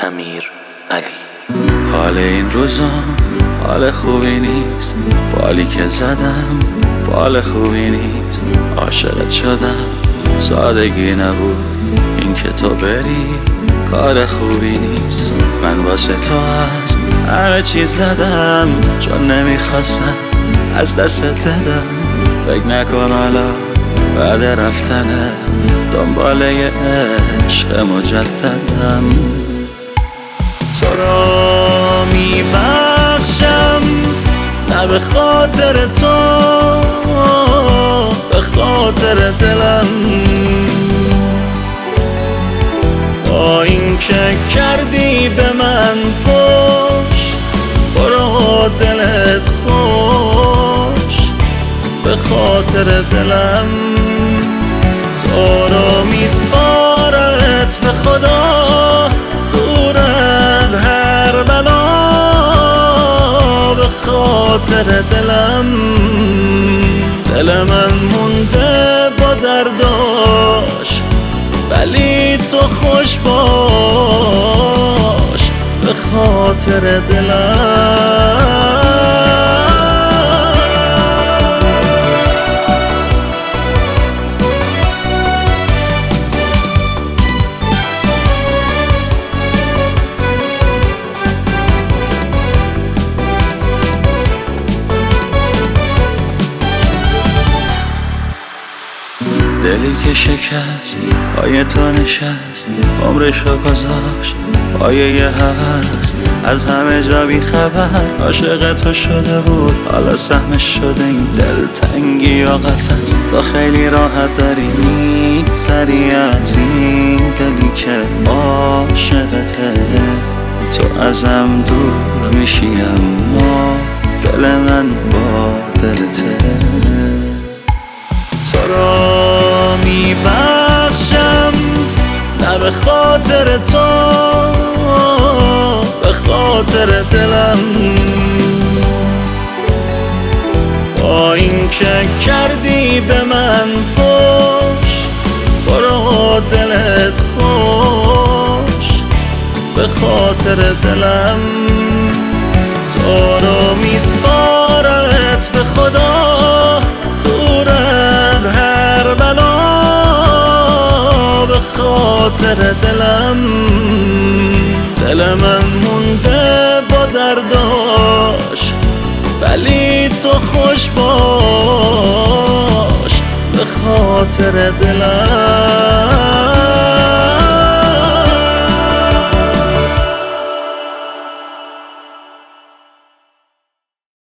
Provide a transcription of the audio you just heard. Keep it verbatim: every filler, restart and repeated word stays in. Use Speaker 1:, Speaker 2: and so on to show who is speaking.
Speaker 1: امیر علی. حال این روزا حال خوبی نیست، فالی که زدم فال خوبی نیست. عاشقت شدم سادگی نبود، این که تو بری کار خوبی نیست. من واسه تو از همه چیز زدم، چون نمیخواستم از دست دادم. فکر نکن حالا بعد رفتنه دنبال یه عشق مجددم. تو را میبخشم نه به خاطر تو، به خاطر دلم. با این که کردی به من پشت، برو دلت خوش به خاطر دلم. تو رو میسپارمت به خدا، دور از هر بلا به خاطر دلم. دل من مونده با درداش، ولی تو خوش باش به خاطر دلم. دلی که شکست پای تو نشست، عمرشو گذاشت پای یه هست. از همه جا بی خبر عاشق تو شده بود، حالا سهمش شده این دلتنگی و قفس. تو خیلی راحت داری میگذری از این دلی که عاشقته. تو ازم دور میشی اما دل من با دلته. تو را میبخشم نه به خاطر تو، به خاطر دلم. با این که کردی به من پشت، برو دلت خوش به خاطر دلم. تو رو میسپارمت به خدا، دور از هر بلا به خاطر دلم. دل من مونده با درداش، ولی تو خوش باش به خاطر دلم.